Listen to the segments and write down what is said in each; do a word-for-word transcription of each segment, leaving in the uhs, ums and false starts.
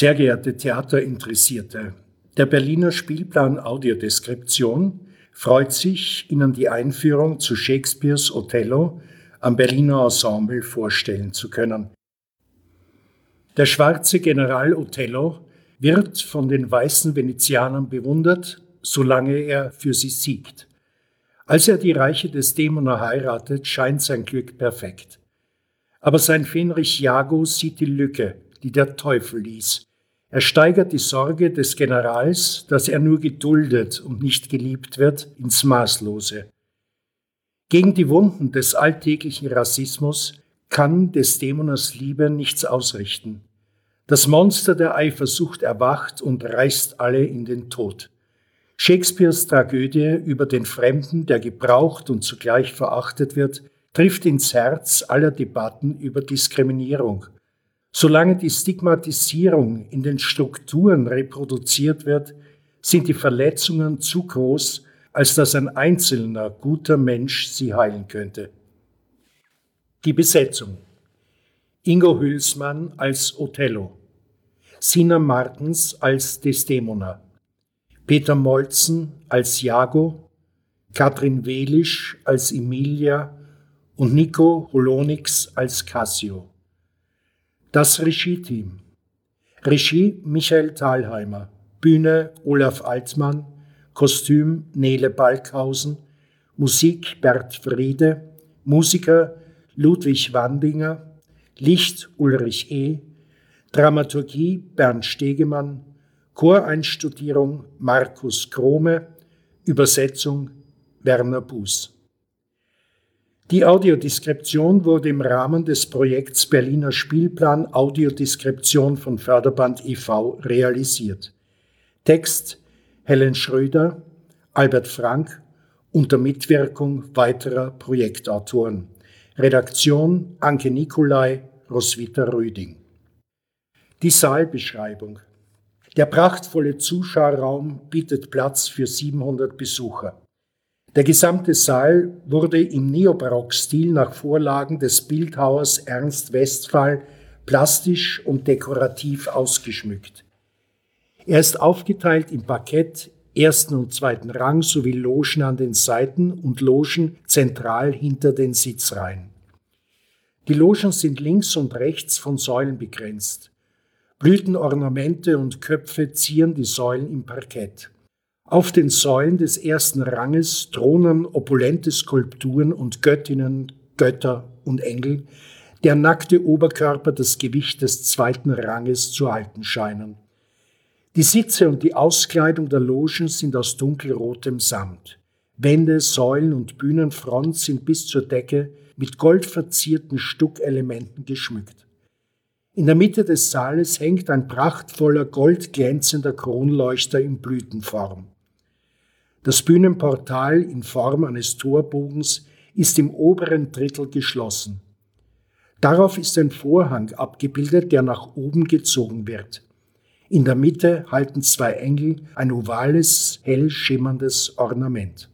Sehr geehrte Theaterinteressierte, der Berliner Spielplan Audiodeskription freut sich, Ihnen die Einführung zu Shakespeares Othello am Berliner Ensemble vorstellen zu können. Der schwarze General Othello wird von den weißen Venezianern bewundert, solange er für sie siegt. Als er die reiche Desdemona heiratet, scheint sein Glück perfekt. Aber sein Fähnrich Iago sieht die Lücke, die der Teufel ließ. Er steigert die Sorge des Generals, dass er nur geduldet und nicht geliebt wird, ins Maßlose. Gegen die Wunden des alltäglichen Rassismus kann Desdemonas Liebe nichts ausrichten. Das Monster der Eifersucht erwacht und reißt alle in den Tod. Shakespeares Tragödie über den Fremden, der gebraucht und zugleich verachtet wird, trifft ins Herz aller Debatten über Diskriminierung. Solange die Stigmatisierung in den Strukturen reproduziert wird, sind die Verletzungen zu groß, als dass ein einzelner guter Mensch sie heilen könnte. Die Besetzung: Ingo Hülsmann als Othello, Sina Martens als Desdemona, Peter Moltzen als Iago, Katrin Welisch als Emilia und Nico Holonix als Cassio. Das Regie-Team: Regie Michael Thalheimer, Bühne Olaf Altmann, Kostüm Nele Balkhausen, Musik Bert Friede, Musiker Ludwig Wandinger, Licht Ulrich E., Dramaturgie Bernd Stegemann, Choreinstudierung Markus Krome, Übersetzung Werner Buß. Die Audiodeskription wurde im Rahmen des Projekts Berliner Spielplan Audiodeskription von Förderband e V realisiert. Text Helen Schröder, Albert Frank, unter Mitwirkung weiterer Projektautoren. Redaktion Anke Nicolai, Roswitha Röding. Die Saalbeschreibung: Der prachtvolle Zuschauerraum bietet Platz für siebenhundert Besucher. Der gesamte Saal wurde im Neobarock-Stil nach Vorlagen des Bildhauers Ernst Westphal plastisch und dekorativ ausgeschmückt. Er ist aufgeteilt in Parkett, ersten und zweiten Rang sowie Logen an den Seiten und Logen zentral hinter den Sitzreihen. Die Logen sind links und rechts von Säulen begrenzt. Blütenornamente und Köpfe zieren die Säulen im Parkett. Auf den Säulen des ersten Ranges thronen opulente Skulpturen und Göttinnen, Götter und Engel, deren nackte Oberkörper das Gewicht des zweiten Ranges zu halten scheinen. Die Sitze und die Auskleidung der Logen sind aus dunkelrotem Samt. Wände, Säulen und Bühnenfront sind bis zur Decke mit goldverzierten Stuckelementen geschmückt. In der Mitte des Saales hängt ein prachtvoller, goldglänzender Kronleuchter in Blütenform. Das Bühnenportal in Form eines Torbogens ist im oberen Drittel geschlossen. Darauf ist ein Vorhang abgebildet, der nach oben gezogen wird. In der Mitte halten zwei Engel ein ovales, hell schimmerndes Ornament.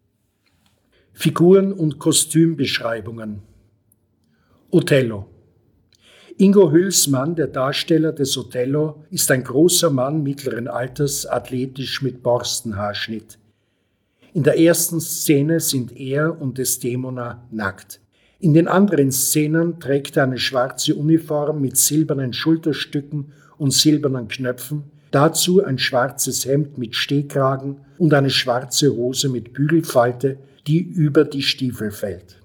Figuren- und Kostümbeschreibungen: Othello. Ingo Hülsmann, der Darsteller des Othello, ist ein großer Mann mittleren Alters, athletisch mit Borstenhaarschnitt. In der ersten Szene sind er und Desdemona nackt. In den anderen Szenen trägt er eine schwarze Uniform mit silbernen Schulterstücken und silbernen Knöpfen, dazu ein schwarzes Hemd mit Stehkragen und eine schwarze Hose mit Bügelfalte, die über die Stiefel fällt.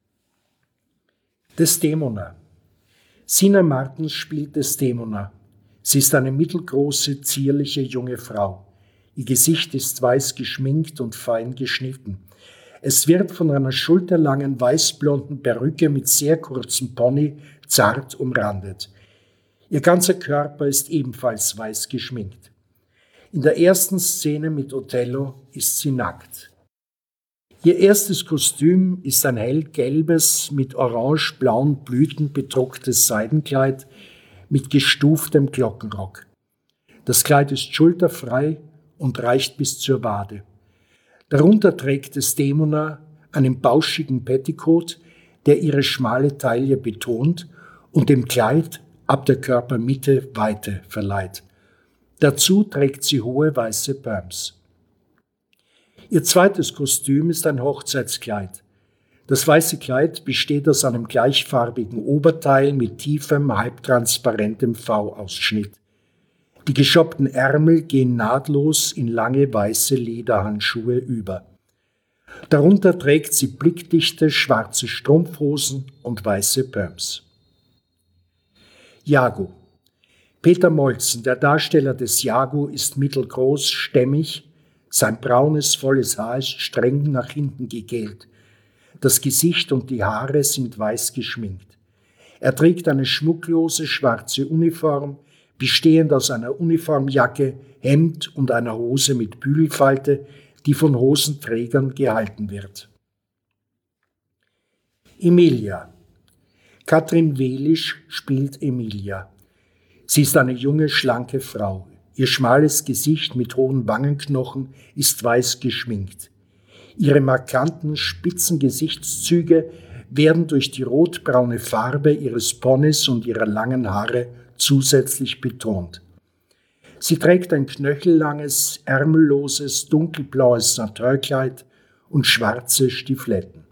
Desdemona. Sina Martens spielt Desdemona. Sie ist eine mittelgroße, zierliche junge Frau. Ihr Gesicht ist weiß geschminkt und fein geschnitten. Es wird von einer schulterlangen weißblonden Perücke mit sehr kurzem Pony zart umrandet. Ihr ganzer Körper ist ebenfalls weiß geschminkt. In der ersten Szene mit Othello ist sie nackt. Ihr erstes Kostüm ist ein hellgelbes, mit orange-blauen Blüten bedrucktes Seidenkleid mit gestuftem Glockenrock. Das Kleid ist schulterfrei und reicht bis zur Wade. Darunter trägt Desdemona einen bauschigen Petticoat, der ihre schmale Taille betont und dem Kleid ab der Körpermitte Weite verleiht. Dazu trägt sie hohe weiße Pumps. Ihr zweites Kostüm ist ein Hochzeitskleid. Das weiße Kleid besteht aus einem gleichfarbigen Oberteil mit tiefem, halbtransparentem V-Ausschnitt. Die geschoppten Ärmel gehen nahtlos in lange weiße Lederhandschuhe über. Darunter trägt sie blickdichte schwarze Strumpfhosen und weiße Pumps. Jago. Peter Molzen, der Darsteller des Jago, ist mittelgroß, stämmig. Sein braunes, volles Haar ist streng nach hinten gegelt. Das Gesicht und die Haare sind weiß geschminkt. Er trägt eine schmucklose schwarze Uniform, bestehend aus einer Uniformjacke, Hemd und einer Hose mit Bügelfalte, die von Hosenträgern gehalten wird. Emilia. Katrin Welisch spielt Emilia. Sie ist eine junge, schlanke Frau. Ihr schmales Gesicht mit hohen Wangenknochen ist weiß geschminkt. Ihre markanten, spitzen Gesichtszüge werden durch die rotbraune Farbe ihres Ponys und ihrer langen Haare zusätzlich betont. Sie trägt ein knöchellanges, ärmelloses, dunkelblaues Satin-Kleid und schwarze Stiefeletten.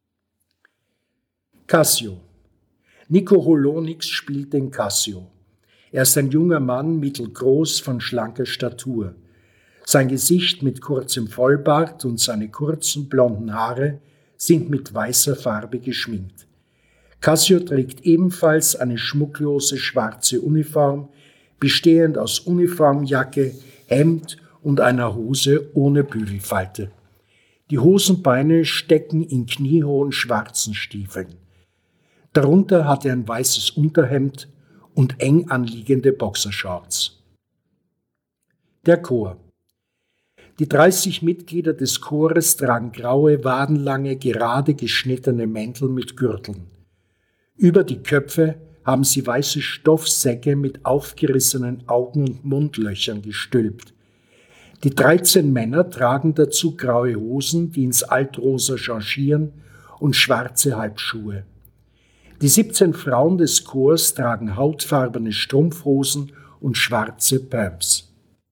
Cassio. Nico Holonix spielt den Cassio. Er ist ein junger Mann, mittelgroß, von schlanker Statur. Sein Gesicht mit kurzem Vollbart und seine kurzen blonden Haare sind mit weißer Farbe geschminkt. Cassio trägt ebenfalls eine schmucklose schwarze Uniform, bestehend aus Uniformjacke, Hemd und einer Hose ohne Bügelfalte. Die Hosenbeine stecken in kniehohen schwarzen Stiefeln. Darunter hat er ein weißes Unterhemd und eng anliegende Boxershorts. Der Chor. Die dreißig Mitglieder des Chores tragen graue, wadenlange, gerade geschnittene Mäntel mit Gürteln. Über die Köpfe haben sie weiße Stoffsäcke mit aufgerissenen Augen- und Mundlöchern gestülpt. Die dreizehn Männer tragen dazu graue Hosen, die ins Altrosa changieren, und schwarze Halbschuhe. Die siebzehn Frauen des Chors tragen hautfarbene Strumpfhosen und schwarze Pumps.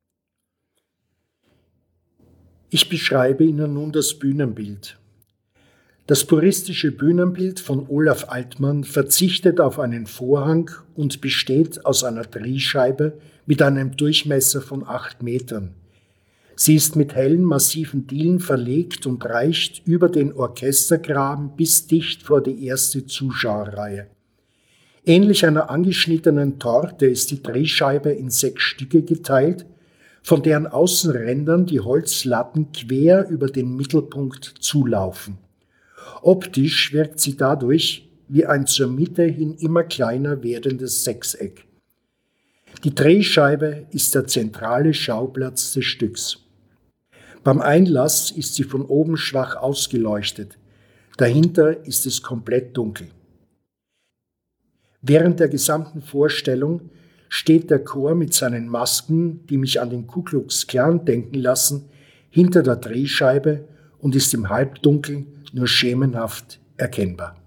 Ich beschreibe Ihnen nun das Bühnenbild. Das puristische Bühnenbild von Olaf Altmann verzichtet auf einen Vorhang und besteht aus einer Drehscheibe mit einem Durchmesser von acht Metern. Sie ist mit hellen, massiven Dielen verlegt und reicht über den Orchestergraben bis dicht vor die erste Zuschauerreihe. Ähnlich einer angeschnittenen Torte ist die Drehscheibe in sechs Stücke geteilt, von deren Außenrändern die Holzlatten quer über den Mittelpunkt zulaufen. Optisch wirkt sie dadurch wie ein zur Mitte hin immer kleiner werdendes Sechseck. Die Drehscheibe ist der zentrale Schauplatz des Stücks. Beim Einlass ist sie von oben schwach ausgeleuchtet. Dahinter ist es komplett dunkel. Während der gesamten Vorstellung steht der Chor mit seinen Masken, die mich an den Ku Klux Klan denken lassen, hinter der Drehscheibe und ist im Halbdunkel nur schemenhaft erkennbar.